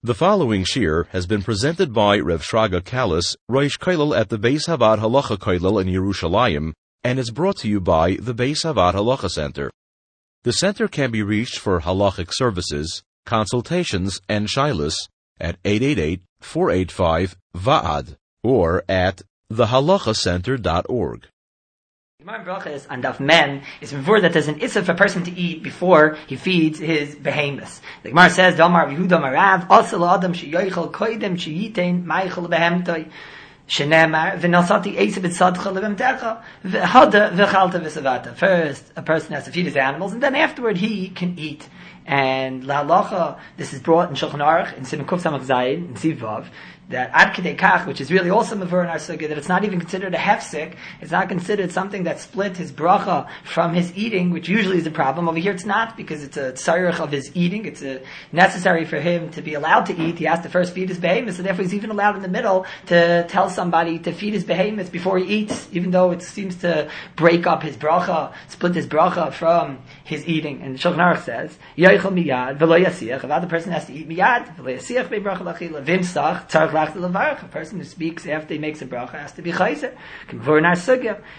The following shir has been presented by Rev Shraga Kalis, Rosh Kollel at the Beis Havad Halacha Kollel in Yerushalayim, and is brought to you by the Beis Havad Halacha Center. The center can be reached for halachic services, consultations, and shilas at 888-485-VAAD or at thehalachacenter.org. Gemara Brachas on Daf Men is before that there's an issa for a person to eat before he feeds his behemoths. The Gemara says, Damar Yehuda Marav, Asal Adam sheyoichel koidem sheyitain meichel behemtoi. Shenemar v'nasati eisa b'tzadcha levemtecha v'hada v'chalta v'savata. First, a person has to feed his animals, and then afterward he can eat. And la halacha, this is brought in Shulchan Aruch in Siman Kuf Samach Zayin in Sivav, that ad kedei kach, which is really also mavur in our sugya, that it's not even considered a hefsek, it's not considered something that split his bracha from his eating, which usually is a problem. Over here it's not, because it's a tzarech of his eating, it's necessary for him to be allowed to eat. He has to first feed his behemoth, so therefore he's even allowed in the middle to tell somebody to feed his behemoth before he eats, even though it seems to break up his bracha, split his bracha from his eating. And Shulchan Aruch says, Yoichel miyad v'lo yasiach, if the person has to eat miyad, v'lo yasiach be'bracha l'achila, v'imsach, tzarech a person who speaks after he makes a bracha has to be chayzer. Unless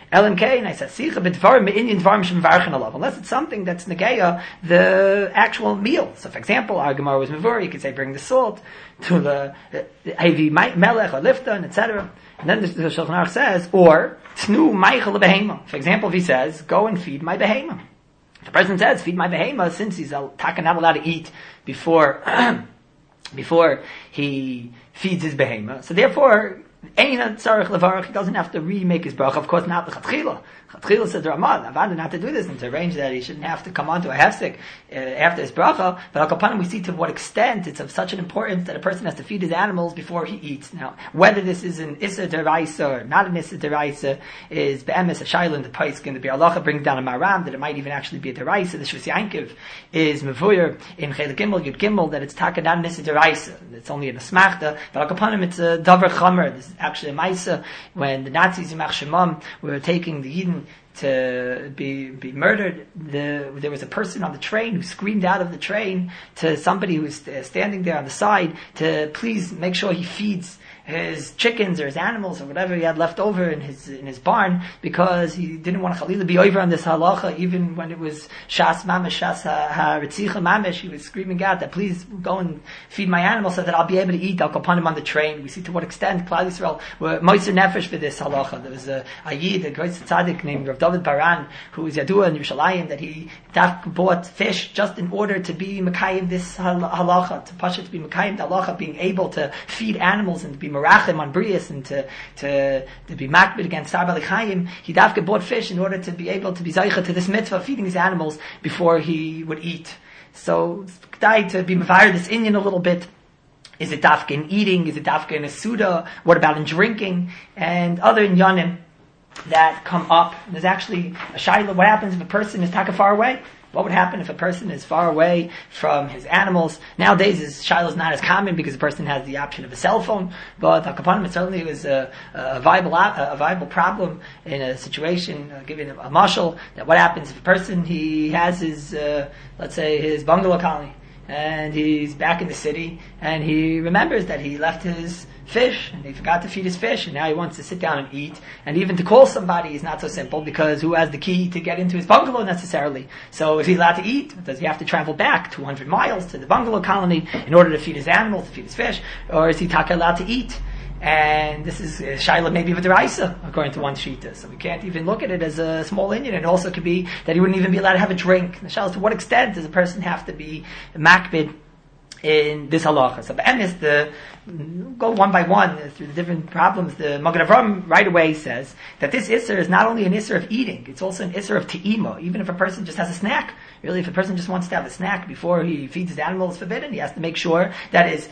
it's something that's negeya the actual meal. So, for example, our Gemara was mavur, you could say bring the salt to the hevi melech or lifton, etc. And then the Shulchan Aruch says, or tnu meichel behema. For example, if he says, go and feed my behema. If the person says, feed my behema, since he's not allowed to eat before he feeds his behemoth. So therefore, he doesn't have to remake his bracha. Of course, not the chatchila. Chatchila says Ramad, Avada not to do this and to arrange that he shouldn't have to come on to a hefsek after his bracha. But al kapanim, we see to what extent it's of such an importance that a person has to feed his animals before he eats. Now, whether this is an issa deraisa or not an issa deraisa is be'emes a shaila in the paiskin. The Bi'alacha brings down a maram that it might even actually be a deraisa. The Shus Yankiv is mevuyer in Chelik Gimel Yud Gimel that it's taka not an issa deraisa. It's only an asmachta. But al kapanim, it's a davar chamer. This is actually a maisa when the Nazis in Yimach Shemam were taking the Yidden to be murdered. There was a person on the train who screamed out of the train to somebody who was standing there on the side to please make sure he feeds his chickens or his animals or whatever he had left over in his barn, because he didn't want Chalila be over on this halacha, even when it was Shas Mamish, Shas HaRetzicha Mamish. He was screaming out that please go and feed my animals so that I'll be able to eat. I'll go upon him on the train. We see to what extent Klal Yisrael were moiser nefesh for this halacha. There was a Yid, a great tzaddik named Rav David Baran, who was Yadua in Yerushalayim, that he bought fish just in order to be Mekayim this halacha, to Pasha to be Mekayim the halacha, being able to feed animals and to be merachim on brias and to be makbid against Sar Bali Chaim. He dafka bought fish in order to be able to be zaycha to this mitzvah of feeding his animals before he would eat. So, to be mavayir this Indian a little bit. Is it dafka in eating? Is it dafka in a suda? What about in drinking? And other inyanim that come up. There's actually a shayla. What happens if a person is taka far away? What would happen if a person is far away from his animals? Nowadays, shayla is not as common because a person has the option of a cell phone. But Akapanim, it certainly was a viable problem in a situation. Giving a mashal, that what happens if a person he has his let's say his bungalow colony, and he's back in the city, and he remembers that he left his fish, and he forgot to feed his fish, and now he wants to sit down and eat, and even to call somebody is not so simple, because who has the key to get into his bungalow necessarily? So is he allowed to eat? Does he have to travel back 200 miles to the bungalow colony in order to feed his animals, to feed his fish? Or is he taka allowed to eat? And this is Shaila maybe of a deraisa, according to one shita. So we can't even look at it as a small Indian. It also could be that he wouldn't even be allowed to have a drink. The Shaila is to what extent does a person have to be makbid in this halacha? So be'emes, go one by one through the different problems. The Magen Avraham right away says that this isser is not only an isser of eating, it's also an isser of te'ima. Even if a person just has a snack, really, if a person just wants to have a snack before he feeds his animals, it's forbidden. He has to make sure that his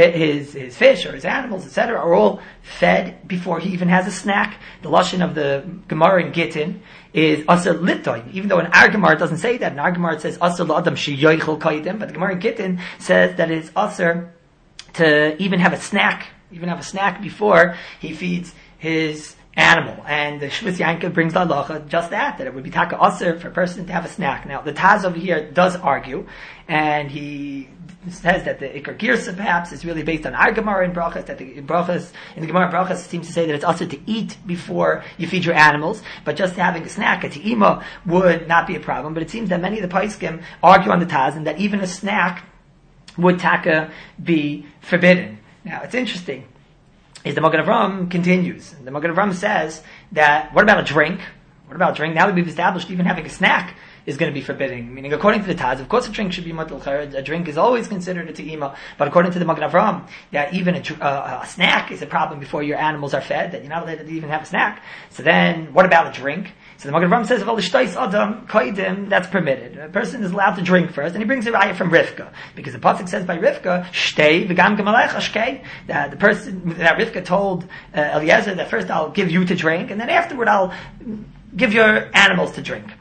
fish or his animals, etc., are all fed before he even has a snack. The lashon of the Gemara in Gittin is aser litoy, even though in our Gemara it doesn't say that. In our Gemara it says aser la'adam sheyoichel kaidim, but the Gemara in Gittin says that it's aser to even have a snack before he feeds his animal. And the Shvus Yanka brings the halacha just that it would be taka aser for a person to have a snack. Now, the Taz over here does argue, and he says that the Iker Girsa perhaps is really based on our Gemara in Brachas, that the Brachas, in the Gemara Brachas seems to say that it's also to eat before you feed your animals, but just having a snack, a te'ima, would not be a problem. But it seems that many of the Paiskim argue on the Taz, and that even a snack would taka be forbidden. Now, it's interesting, is the Magen Avraham continues. The Magen Avraham says that, what about a drink? What about a drink? Now that we've established even having a snack is going to be forbidding. Meaning, according to the Taz, of course a drink should be mutal chared. A drink is always considered a te'ima. But according to the Magen Avraham, that even a snack is a problem before your animals are fed, that you're not allowed to even have a snack. So then, what about a drink? So the Magen Avraham says, well, adam koidim, that's permitted. A person is allowed to drink first, and he brings a raya from Rivka. Because the pasuk says by Rivka, shtei v'gam gamalech ashkei, that the person, that Rivka told Eliezer that first I'll give you to drink, and then afterward I'll give your animals to drink.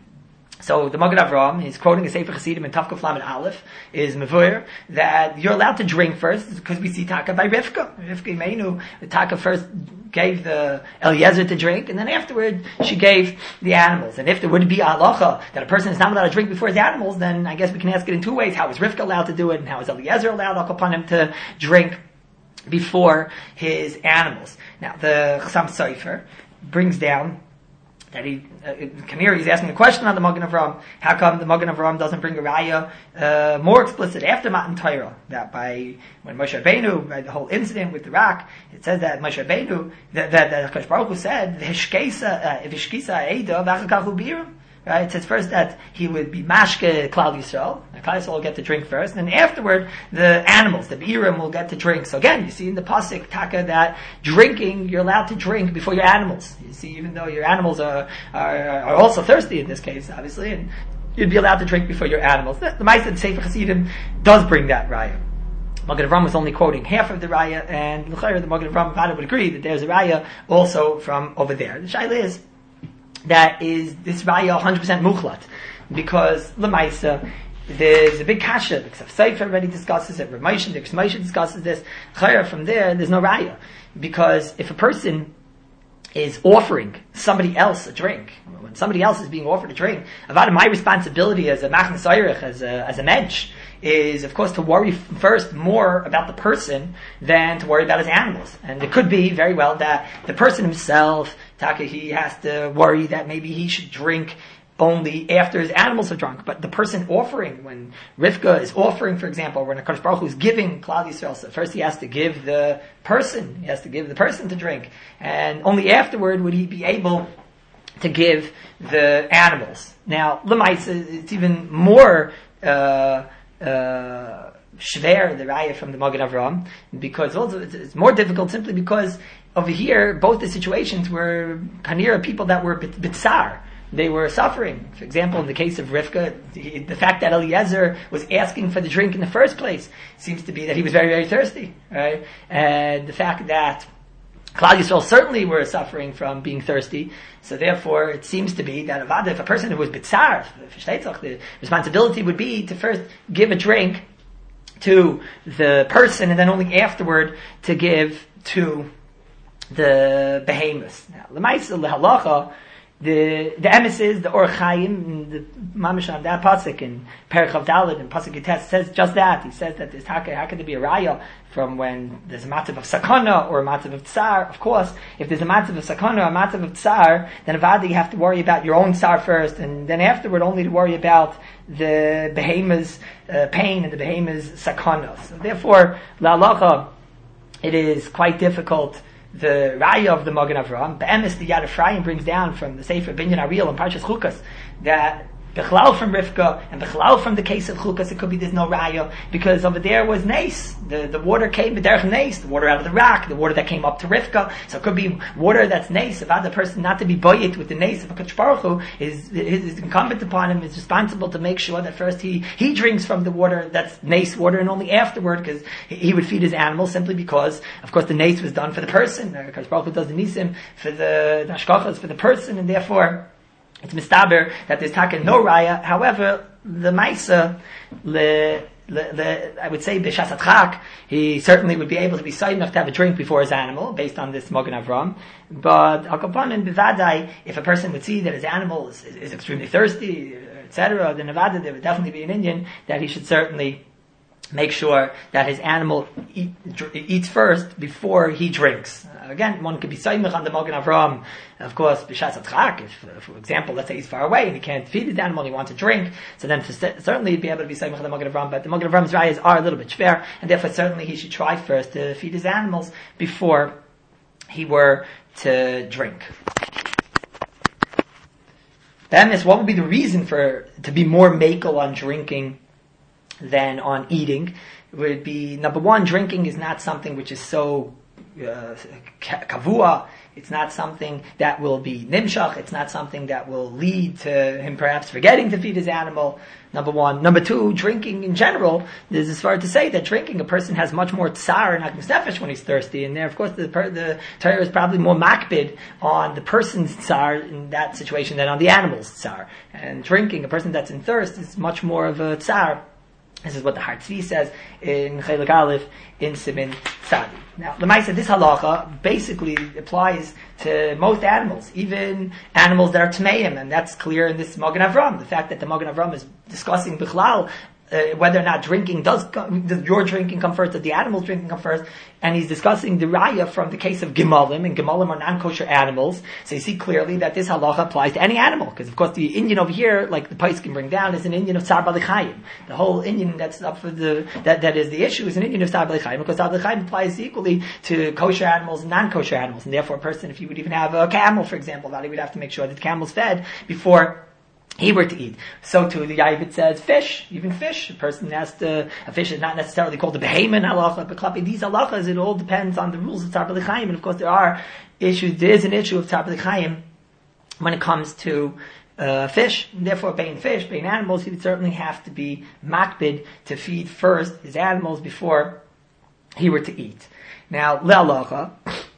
So the Magen Avraham, he's quoting a Sefer Chassidim in Tavkuf Lamed Aleph, is mevuer that you're allowed to drink first, because we see Taka by Rivka. Rivka Imeinu, Taka first gave the Eliezer to drink, and then afterward she gave the animals. And if there would be a halacha that a person is not allowed to drink before his animals, then I guess we can ask it in two ways. How is Rivka allowed to do it, and how is Eliezer allowed upon him to drink before his animals? Now, the Chassam Sofer brings down that he's asking a question on the Magen Avraham. How come the Magen Avraham doesn't bring a raya more explicit after Matan Torah? That when Moshe Rabbeinu, by the whole incident with the rock, it says that Moshe Rabbeinu, that HaKadosh Baruch Hu said, "V'hishkisa eida v'achakachu birim." Right? It says first that he would be mashke Klal Yisrael. Klal Yisrael will get to drink first, and then afterward the animals, the birim, will get to drink. So again, you see in the pasuk taka that drinking, you're allowed to drink before your animals. You see, even though your animals are also thirsty in this case, obviously, and you'd be allowed to drink before your animals. The Ma'aseh Sefer Chassidim does bring that raya. Magen Avraham was only quoting half of the raya, and the Magen Avraham would agree that there's a raya also from over there. The shaila is, that is this raya 100% muchlat, because Lemaisa, there's a big kasha. The Ksav Sefer already discusses it. Rav Moshe discusses this. Chayra, from there's no raya, because if a person is offering somebody else a drink, when somebody else is being offered a drink, about my responsibility as a machnas oirich, as a mensch, is of course to worry first more about the person than to worry about his animals. And it could be very well that the person himself, he has to worry that maybe he should drink only after his animals are drunk. But the person offering, when Rivka is offering, for example, when HaKadosh Baruch Hu is giving Klal Yisrael, so first he has to give the person to drink, and only afterward would he be able to give the animals. Now, L'maisa, it's even more shver, the raya from the Magen Avraham, because also it's more difficult simply because over here both the situations were kanira people that were bitsar. They were suffering. For example, in the case of Rivka, the fact that Eliezer was asking for the drink in the first place seems to be that he was very, very thirsty, right? And the fact that Klal Yisrael certainly were suffering from being thirsty, so therefore it seems to be that if a person who was bitzar, the responsibility would be to first give a drink to the person, and then only afterward to give to the behemoths. Now, l'maisa lehalacha, the emes is the Or Chaim, the mamish on that pasuk in Perek Chav Daled and pasuk Yites says just that. He says that how can there be a raya from when there's a matzav of sakana or a matzav of tsar? Of course, if there's a matzav of sakana or a matzav of tsar, then avada you have to worry about your own tsar first, and then afterward only to worry about the behemoth's pain and the behemoth's sakana. So therefore, la'alacha, it is quite difficult. The raya of the Magen Avraham, Be'emes the Yad Ephraim brings down from the Sefer Binyan Ariel and Parshas Chukas that Bechlal from Rivka and Bechlal from the case of Chukas, it could be there's no raya because over there was Nes. The water came b'derech Nes, the water out of the rock, the water that came up to Rivka. So it could be water that's Nes. About the person not to be boyet with the Nes of HaKadosh Baruch Hu is incumbent upon him, is responsible to make sure that first he drinks from the water that's Nes water, and only afterward, because he would feed his animals, simply because, of course, the Nes was done for the person. HaKadosh Baruch Hu does the Nisim for the Hashkachas for the person, and therefore it's mistaber that there's taka no raya. However, the Maisa I would say b'shas hatchak, he certainly would be able to be safe enough to have a drink before his animal, based on this Magen Avram. But akapanim b'vadai, if a person would see that his animal is extremely thirsty, etc., then Nevada, there would definitely be an Indian that he should certainly make sure that his animal eats first before he drinks. Again, one could be saimich on the Magen Avram, of course, b'shas hatchak. If, for example, let's say he's far away and he can't feed his animal, he wants to drink, so then certainly he'd be able to be saimich on the Magen Avram. But the Magen Avram's rayas are a little bit schwer, and therefore certainly he should try first to feed his animals before he were to drink. Then what would be the reason to be more makel on drinking than on eating? It would be, number one, drinking is not something which is so kavua. It's not something that will be nimshach. It's not something that will lead to him perhaps forgetting to feed his animal. Number one. Number two, drinking in general, there's as far to say that drinking, a person has much more tsar and akmus nefesh when he's thirsty. And there, of course, the Torah is probably more makbid on the person's tsar in that situation than on the animal's tsar. And drinking, a person that's in thirst, is much more of a tsar. This is what the Har Tzvi says in Chelik Aleph in Simin Tzadi. Now, Lemaisa, this halacha basically applies to most animals, even animals that are tmeim, and that's clear in this Magen Avram. The fact that the Magen Avram is discussing bichlal whether or not drinking does your drinking come first, or the animal's drinking come first, and he's discussing the raya from the case of gimalim, and gimalim are non-kosher animals. So you see clearly that this halacha applies to any animal, because of course the Indian over here, like the Pais can bring down, is an Indian of Tzar Bali Chayim. The whole Indian that's up for that is the issue is an Indian of Tzar Bali Chayim, because Tzar Bali Chayim applies equally to kosher animals and non-kosher animals, and therefore a person, if you would even have a camel, for example, that he would have to make sure that the camel's fed before he were to eat. So too, the Yavit says fish, even fish. A person has to, a fish is not necessarily called the behemoth halacha, but klapi these halachas, it all depends on the rules of Tzar Bali Chayim. And of course there is an issue of Tzar Bali Chayim when it comes to fish. And therefore, being fish, being animals, he would certainly have to be makbid to feed first his animals before he were to eat. Now, le'alacha,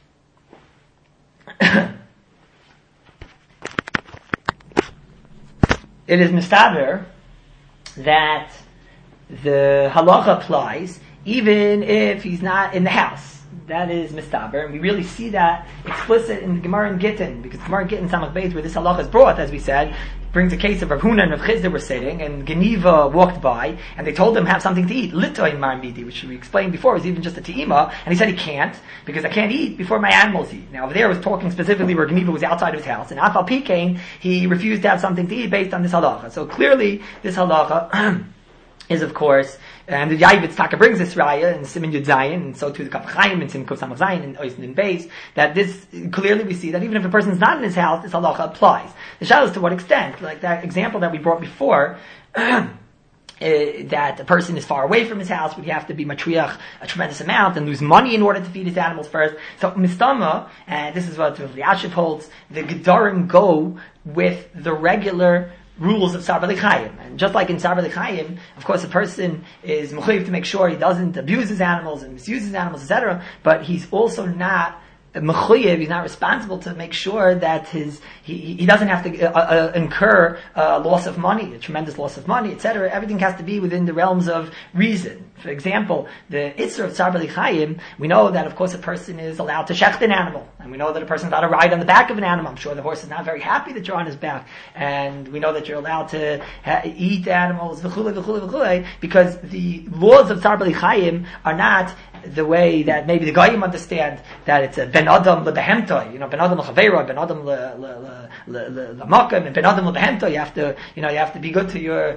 it is mistaber that the halacha applies even if he's not in the house. That is mistaber, and we really see that explicit in the Gemara in Gittin, because Gemara in Gittin Samach Beis, where this halacha is brought, as we said, brings a case of Rav Huna and Rav Chizda were sitting, and Geniva walked by, and they told him have something to eat, litoin marmidi, which we explained before is even just a te'ima, and he said he can't, because I can't eat before my animals eat. Now over there was talking specifically where Geniva was outside of his house, and Afal Pikain, he refused to have something to eat based on this halacha. So clearly, this halacha is of course, and the Yavitz Taka brings this raya in Siman Yud Zayin, and so too the Kaf Chaim and Siman Kuf Samach Zayin and Oisn and Beis, that this, clearly we see that even if a person is not in his house, this halacha applies. The shadow is to what extent, like that example that we brought before, that a person is far away from his house, would he have to be matriach a tremendous amount and lose money in order to feed his animals first. So mistama, and this is what Rav Elyashiv holds, the Gedarim go with the regular rules of Tzar Bali Chayim. And just like in Tzar Bali Chayim, of course a person is mechuyev to make sure he doesn't abuse his animals and misuse his animals, etc., but he's also not mechuyev, he's not responsible to make sure that he doesn't have to incur loss of money, a tremendous loss of money, etc. Everything has to be within the realms of reason. For example, the Isser of Tzar Bali Chayim, we know that of course a person is allowed to shecht an animal, and we know that a person is allowed to ride on the back of an animal. I'm sure the horse is not very happy that you're on his back, and we know that you're allowed to eat animals, v'chulei, v'chulei, v'chulei, because the laws of Tzar Bali Chayim are not the way that maybe the Goyim understand, that it's a ben adam lebehemtoi, ben adam lechaveira, ben adam lemakom, and ben adam lebehemtoi. You have to be good to your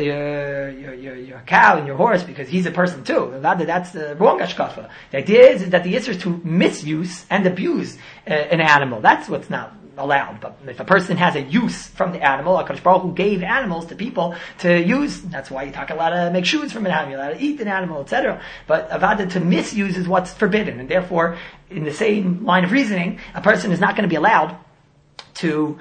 cow and your horse because he's a person too. That's the wrong hashkafa. The idea is that the Yisr is to misuse and abuse an animal. That's what's not allowed. But if a person has a use from the animal, HaKadosh Baruch Hu gave animals to people to use. That's why you talk allowed to make shoes from an animal, you're allowed to eat an animal, etc. But avada, to misuse is what's forbidden, and therefore, in the same line of reasoning, a person is not going to be allowed to,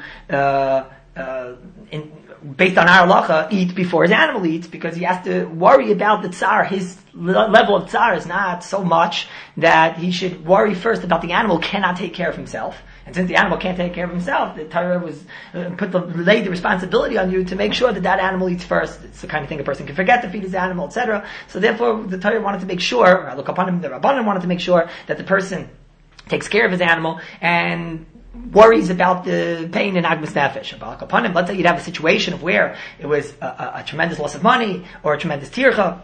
based on our halacha, eat before his animal eats, because he has to worry about the tsar. His level of tsar is not so much that he should worry first about the animal cannot take care of himself. And since the animal can't take care of himself, the Torah was laid the responsibility on you to make sure that animal eats first. It's the kind of thing a person can forget to feed his animal, etc. So therefore, the Torah wanted to make sure, or look upon him, the Rabbanan wanted to make sure that the person takes care of his animal and worries about the pain in Agmas Nefesh. Upon him, let's say you'd have a situation of where it was a tremendous loss of money or a tremendous tircha,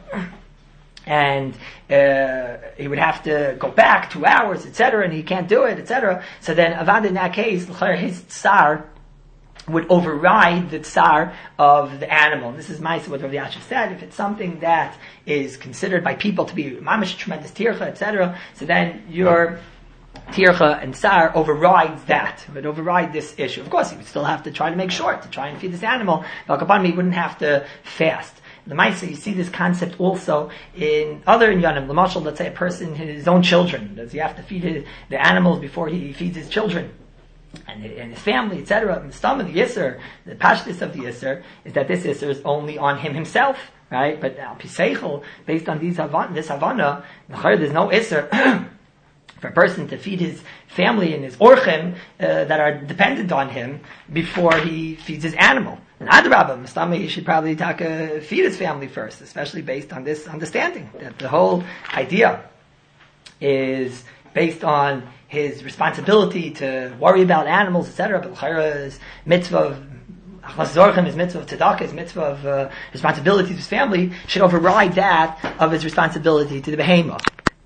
and he would have to go back 2 hours, etc., and he can't do it, etc. So then, Avad, in that case, his tsar would override the tsar of the animal. This is what Rav Yashiv said. If it's something that is considered by people to be mamish, tremendous tircha, etc., so then your tircha and tsar overrides that. It would override this issue. Of course, he would still have to try to make sure to try and feed this animal. But he wouldn't have to fast. The Maisa, you see this concept also in other inyanim. L'mashal, let's say a person, his own children. Does he have to feed the animals before he feeds his children? And his family, etc. And the stomach, the Yisr, the pashtus of the Yisr, is that this Yisr is only on him himself, right? But Piseichel, based on this Havana, there's no Yisr for a person to feed his family and his orchim that are dependent on him before he feeds his animal. And Adrabah, Mustama, he should probably feed his family first, especially based on this understanding that the whole idea is based on his responsibility to worry about animals, etc. But L'chaira's mitzvah of Achlas Zorchem, his mitzvah of tzedakah, his mitzvah of responsibility to his family, should override that of his responsibility to the behemoth.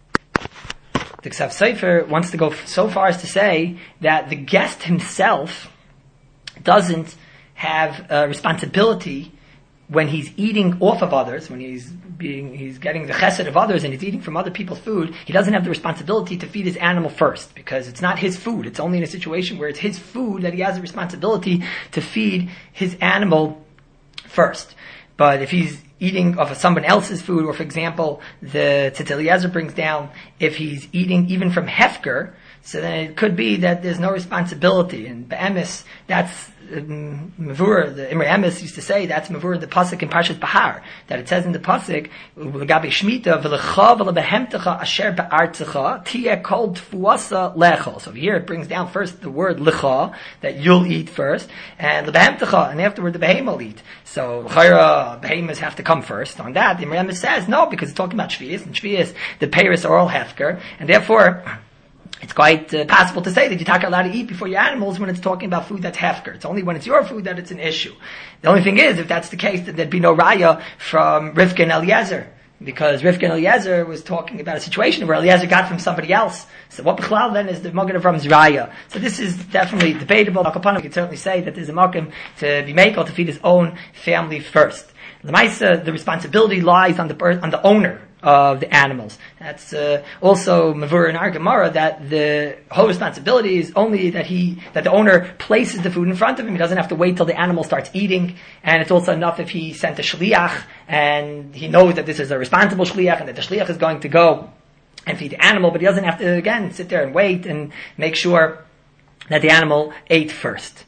The Ksav Sefer wants to go so far as to say that the guest himself doesn't have a responsibility when he's eating off of others, when he's getting the chesed of others and he's eating from other people's food. He doesn't have the responsibility to feed his animal first, because it's not his food. It's only in a situation where it's his food that he has the responsibility to feed his animal first. But if he's eating off of someone else's food, or for example, the Tzitz Eliezer brings down, if he's eating even from Hefker, so then it could be that there's no responsibility. And Be'emes, that's Mavur, the Imre Emes used to say, that's Mavur, the Pasuk in Parshas Bahar, that it says in the Pasuk, L'gabe Shmita, V'lecha v'lebehemtecha asher ba'artzecha, tieh kol tfuasa lechol. So here it brings down first the word Lecha, that you'll eat first, and lebehemtecha, and afterward the behemoth will eat. So, L'chaira, behemoths have to come first. On that, the Imre Emes says, no, because it's talking about Shvius, and Shvius, the peiros are all Hefker, and therefore, it's quite possible to say that you're not allowed to eat before your animals when it's talking about food that's hefker. It's only when it's your food that it's an issue. The only thing is, if that's the case, then there'd be no raya from Rivka and Eliezer. Because Rivka and Eliezer was talking about a situation where Eliezer got from somebody else. So what b'chlal then is the Magen Avram's raya? So this is definitely debatable. We can certainly say that there's a makom to be makel to feed his own family first. The responsibility lies on the owner of the animals. That's also Mavur in our Gemara, that the whole responsibility is only that the owner places the food in front of him. He doesn't have to wait till the animal starts eating, and it's also enough if he sent a shliach and he knows that this is a responsible shliach and that the shliach is going to go and feed the animal, but he doesn't have to again sit there and wait and make sure that the animal ate first.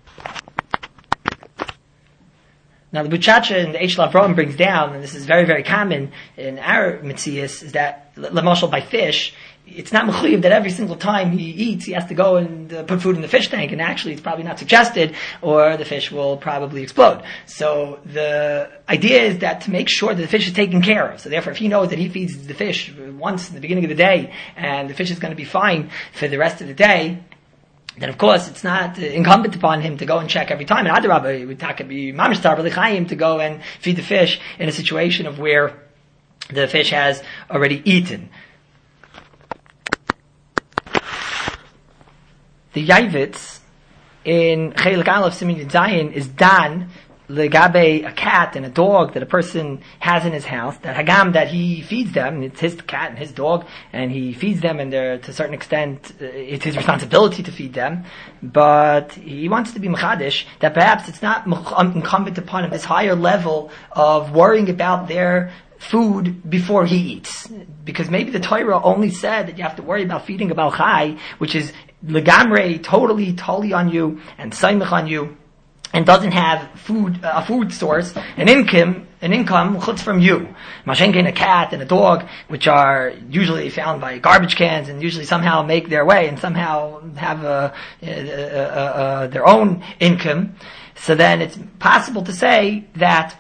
Now the Buchacha in the Eish Lavrom brings down, and this is very, very common in our Metzias, is that, l'mashal by fish, it's not mechuyev that every single time he eats, he has to go and put food in the fish tank, and actually it's probably not suggested, or the fish will probably explode. So the idea is that to make sure that the fish is taken care of. So therefore, if he knows that he feeds the fish once in the beginning of the day, and the fish is going to be fine for the rest of the day, then of course it's not incumbent upon him to go and check every time. And Adarabah, it would be mamish tar b'lichayim to go and feed the fish in a situation of where the fish has already eaten. The Yavitz in Chelik Aleph Simin Zayin is dan legabe a cat and a dog that a person has in his house, that hagam that he feeds them, it's his cat and his dog, and he feeds them, and they're, to a certain extent, it's his responsibility to feed them, but he wants to be mechadish, that perhaps it's not incumbent upon him this higher level of worrying about their food before he eats. Because maybe the Torah only said that you have to worry about feeding a Baal Chai, which is legamre, totally on you, and saimich on you, and doesn't have a food source, an income an income chutz from you. Mashenkin, a cat and a dog, which are usually found by garbage cans and usually somehow make their way and somehow have their own income. So then it's possible to say that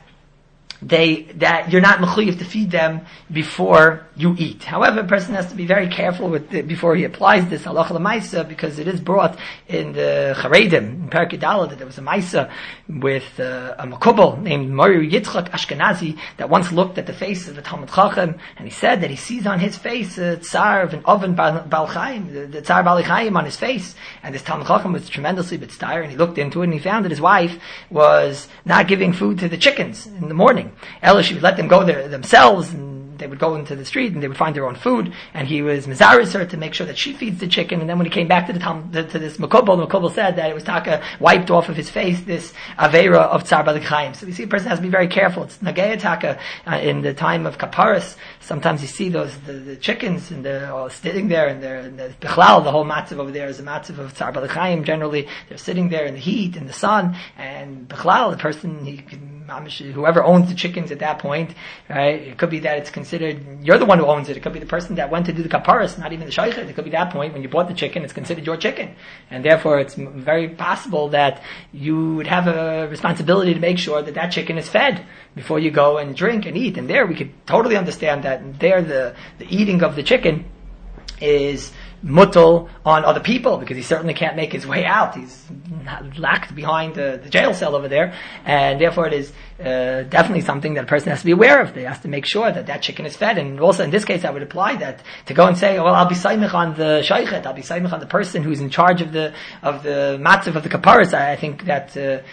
you're not mechuyev to feed them before you eat. However, a person has to be very careful before he applies this halacha l'maisa, because it is brought in the Charedim in Perek Yudalad that there was a maisa with a makubal named Mori Yitzchak Ashkenazi that once looked at the face of the Talmud Chacham, and he said that he sees on his face a tsar of an oven Baal Chaim, the tsar Baal Chaim on his face, and this Talmud Chacham was tremendously b'tztair, and he looked into it and he found that his wife was not giving food to the chickens in the morning. Ella, she would let them go there themselves, and they would go into the street and they would find their own food, and he was mizaris her to make sure that she feeds the chicken. And then when he came back to this makubal, the makubal said that it was taka wiped off of his face this aveira of tsar balik chaim. So we see a person has to be very careful. It's nageya taka in the time of kaparis. Sometimes you see the chickens and they're all sitting there, and the bichlal, the whole matzav over there is a matzav of tsar balik chaim. Generally, they're sitting there in the heat, in the sun, and bichlal, the person, whoever owns the chickens at that point, right? It could be that it's considered, you're the one who owns it. It could be the person that went to do the kaparas, not even the shaychet. It could be that point when you bought the chicken, it's considered your chicken. And therefore it's very possible that you would have a responsibility to make sure that chicken is fed before you go and drink and eat. And there we could totally understand that there the eating of the chicken is mutal on other people, because he certainly can't make his way out. He's locked behind the jail cell over there, and therefore it is definitely something that a person has to be aware of. They have to make sure that chicken is fed. And also in this case I would apply that to go and say, well, I'll be saimich on the shaykhet, I'll be saimich on the person who's in charge of the matzav of the kaparas. I think that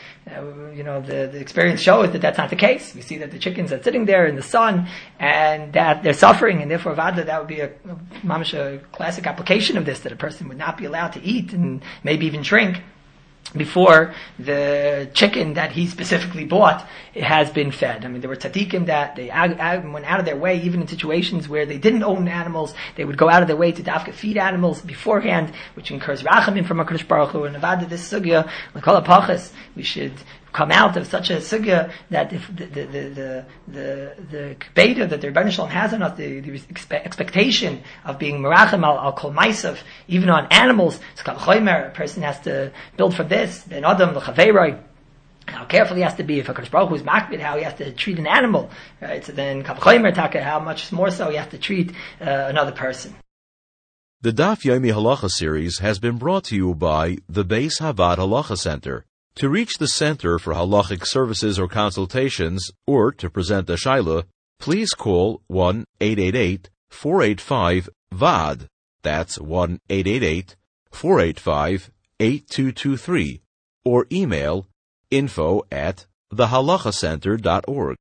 the experience shows that that's not the case. We see that the chickens are sitting there in the sun and that they're suffering, and therefore vada, that would be a classic application of this, that a person would not be allowed to eat and maybe even drink before the chicken that he specifically bought has been fed. I mean, there were tzaddikim that they went out of their way, even in situations where they didn't own animals, they would go out of their way to dafka feed animals beforehand, which incurs rachamim from HaKadosh Baruch Hu. And avada, this sugya, l'kol hapachas, we should come out of such a sugya that if the beta that the Rebbeinu Shalom has on us, the expectation of being merachem al kol maisav, even on animals, so kal chomer, a person has to build for this, ben adam l'chaveiroi, how careful he has to be if HaKadosh Baruch Hu is makbid, how he has to treat an animal, right? So then kal chomer taka, how much more so he has to treat another person. The Daf Yomi Halacha series has been brought to you by the Beis Havad Halacha Center. To reach the Center for Halachic Services or Consultations, or to present a Shaila, please call 1-888-485-VAD. That's 1-888-485-8223. Or email info@thehalachacenter.org.